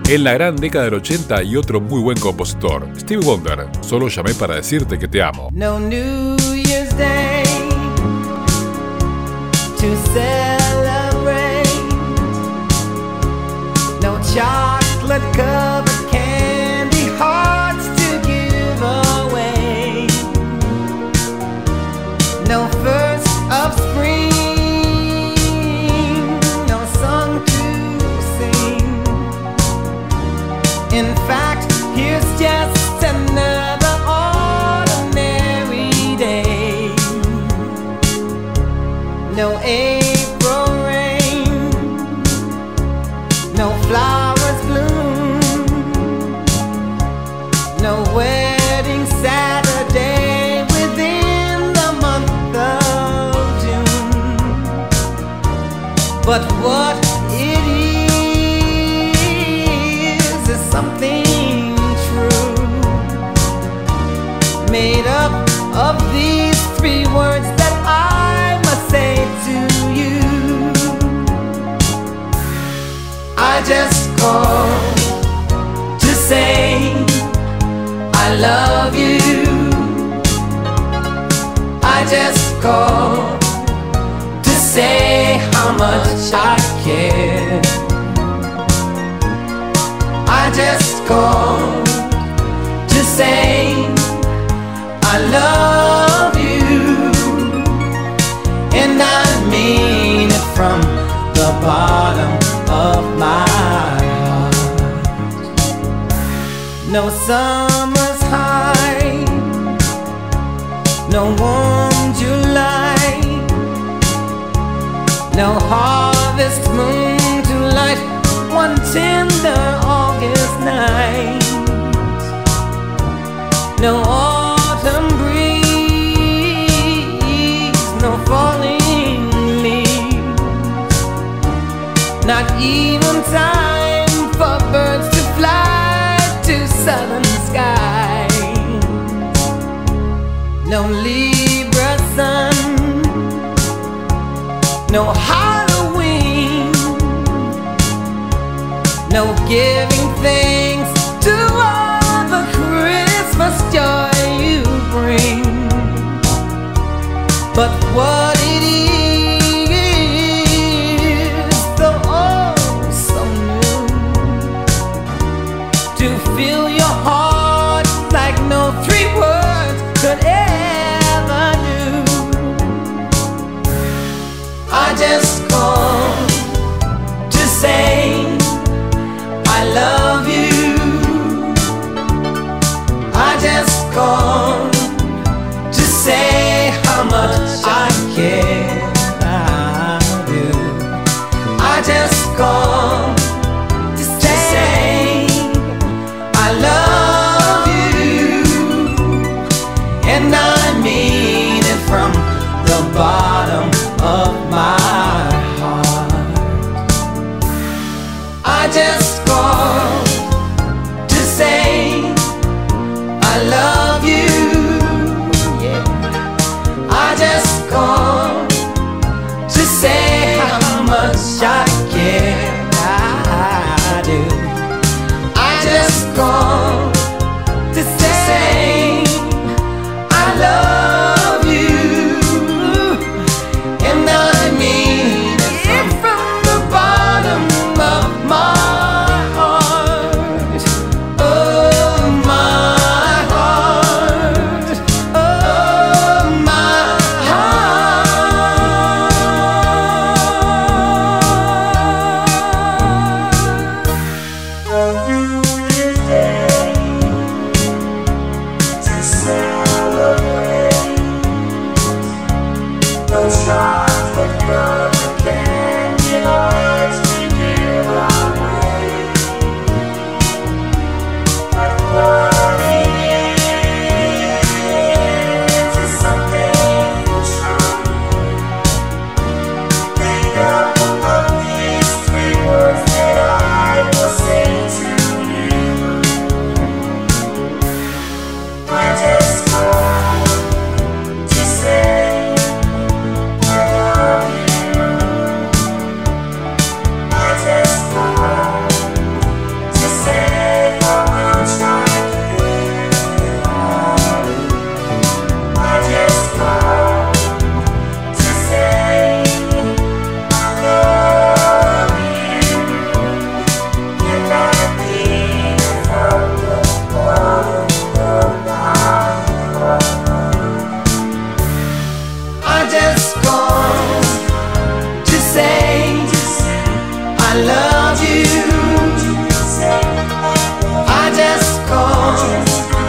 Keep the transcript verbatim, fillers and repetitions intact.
En la gran década del ochenta y otro muy buen compositor, Stevie Wonder, Solo llamé para decirte que te amo. No New Year's Day to celebrate, no chocolate covered candy hearts to give away, no first of spring, no song to sing. In fact, here's just another ordinary day. No April rain, no flowers bloom, no wedding Saturday within the month of June. But what it is is something true, made up of these three words that I must say to you. I just called to say I love you. I just called to say how much I care. I just called to say I love you, and I mean it from the bottom of my heart. No summer's high, no warm July, no harvest moon to light one tender August night, no autumn breeze, no falling leaves, not even time for birds to fly to southern skies, no Libra sun, no Halloween, no giving thanks to all the Christmas joy you bring. But what it is, though oh so new, to fill your heart like no three words could ever do. I just called to say I love you. I just called to say how much I care. I do. I just called to say I love you, and I mean it from the bottom of my heart. I just called to say I love you, yeah. I just called to say how much I care. I do. I just called to say I love you, and I mean it from the bottom of my you. I just called